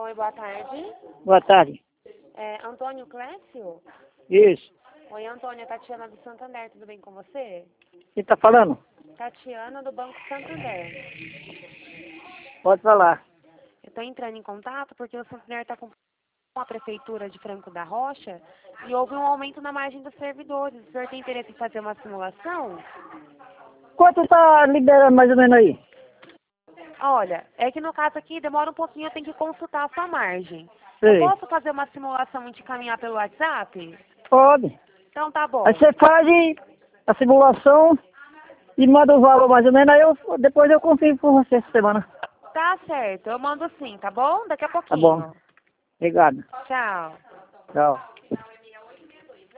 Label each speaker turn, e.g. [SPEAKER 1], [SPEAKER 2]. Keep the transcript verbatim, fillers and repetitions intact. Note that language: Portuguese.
[SPEAKER 1] Oi, boa tarde.
[SPEAKER 2] Boa tarde.
[SPEAKER 1] É Antônio Clécio?
[SPEAKER 2] Isso.
[SPEAKER 1] Oi, Antônio, é Tatiana do Santander, tudo bem com você?
[SPEAKER 2] Quem tá falando?
[SPEAKER 1] Tatiana do Banco Santander.
[SPEAKER 2] Pode falar.
[SPEAKER 1] Eu estou entrando em contato porque o Santander está com a Prefeitura de Franco da Rocha e houve um aumento na margem dos servidores. O senhor tem interesse em fazer uma simulação?
[SPEAKER 2] Quanto tá liberando mais ou menos aí?
[SPEAKER 1] Olha, é que no caso aqui demora um pouquinho, eu tenho que consultar a sua margem. Eu
[SPEAKER 2] Sei.
[SPEAKER 1] posso fazer uma simulação e te encaminhar pelo WhatsApp?
[SPEAKER 2] Pode.
[SPEAKER 1] Então tá bom.
[SPEAKER 2] Aí você faz a simulação e manda o valor mais ou menos, aí eu, depois eu confio com você essa semana.
[SPEAKER 1] Tá certo, eu mando sim, tá bom? Daqui a
[SPEAKER 2] Tá bom.
[SPEAKER 1] pouquinho.
[SPEAKER 2] Obrigado.
[SPEAKER 1] Tchau.
[SPEAKER 2] Tchau.